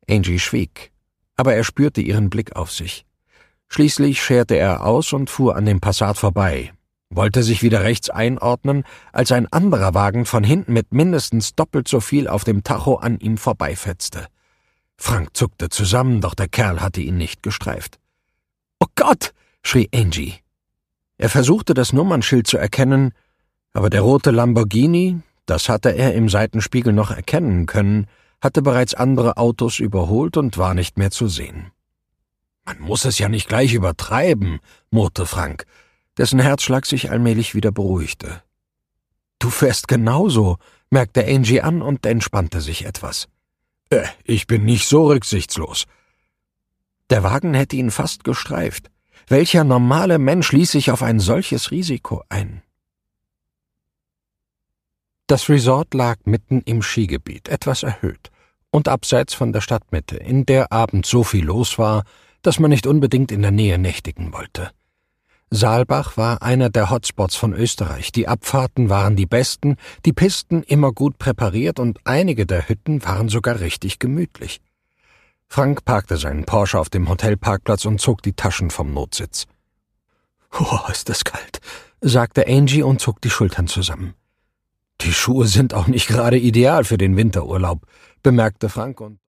Angie schwieg, aber er spürte ihren Blick auf sich. Schließlich scherte er aus und fuhr an dem Passat vorbei, wollte sich wieder rechts einordnen, als ein anderer Wagen von hinten mit mindestens doppelt so viel auf dem Tacho an ihm vorbeifetzte. Frank zuckte zusammen, doch der Kerl hatte ihn nicht gestreift. »Oh Gott!« schrie Angie. Er versuchte, das Nummernschild zu erkennen, aber der rote Lamborghini, das hatte er im Seitenspiegel noch erkennen können, hatte bereits andere Autos überholt und war nicht mehr zu sehen. »Man muss es ja nicht gleich übertreiben«, murrte Frank, dessen Herzschlag sich allmählich wieder beruhigte. »Du fährst genauso«, merkte Angie an und entspannte sich etwas. Ich bin nicht so rücksichtslos.« Der Wagen hätte ihn fast gestreift. Welcher normale Mensch ließ sich auf ein solches Risiko ein? Das Resort lag mitten im Skigebiet, etwas erhöht, und abseits von der Stadtmitte, in der abends so viel los war, dass man nicht unbedingt in der Nähe nächtigen wollte. Saalbach war einer der Hotspots von Österreich, die Abfahrten waren die besten, die Pisten immer gut präpariert und einige der Hütten waren sogar richtig gemütlich. Frank parkte seinen Porsche auf dem Hotelparkplatz und zog die Taschen vom Notsitz. »Oh, ist das kalt«, sagte Angie und zog die Schultern zusammen. »Die Schuhe sind auch nicht gerade ideal für den Winterurlaub«, bemerkte Frank und